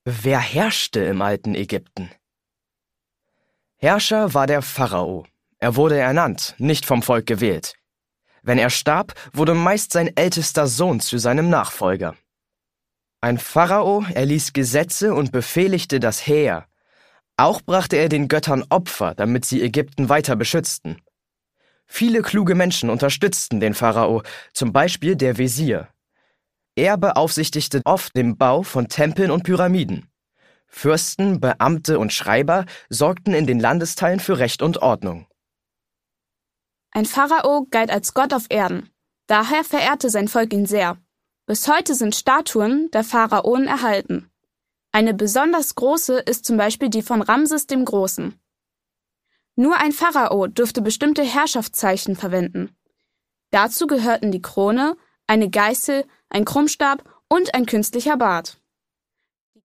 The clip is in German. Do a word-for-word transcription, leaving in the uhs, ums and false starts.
Wer herrschte im alten Ägypten? Herrscher war der Pharao. Er wurde ernannt, nicht vom Volk gewählt. Wenn er starb, wurde meist sein ältester Sohn zu seinem Nachfolger. Ein Pharao erließ Gesetze und befehligte das Heer. Auch brachte er den Göttern Opfer, damit sie Ägypten weiter beschützten. Viele kluge Menschen unterstützten den Pharao, zum Beispiel der Wesir. Er beaufsichtigte oft den Bau von Tempeln und Pyramiden. Fürsten, Beamte und Schreiber sorgten in den Landesteilen für Recht und Ordnung. Ein Pharao galt als Gott auf Erden. Daher verehrte sein Volk ihn sehr. Bis heute sind Statuen der Pharaonen erhalten. Eine besonders große ist zum Beispiel die von Ramses dem Großen. Nur ein Pharao durfte bestimmte Herrschaftszeichen verwenden. Dazu gehörten die Krone, eine Geißel, ein Krummstab und ein künstlicher Bart.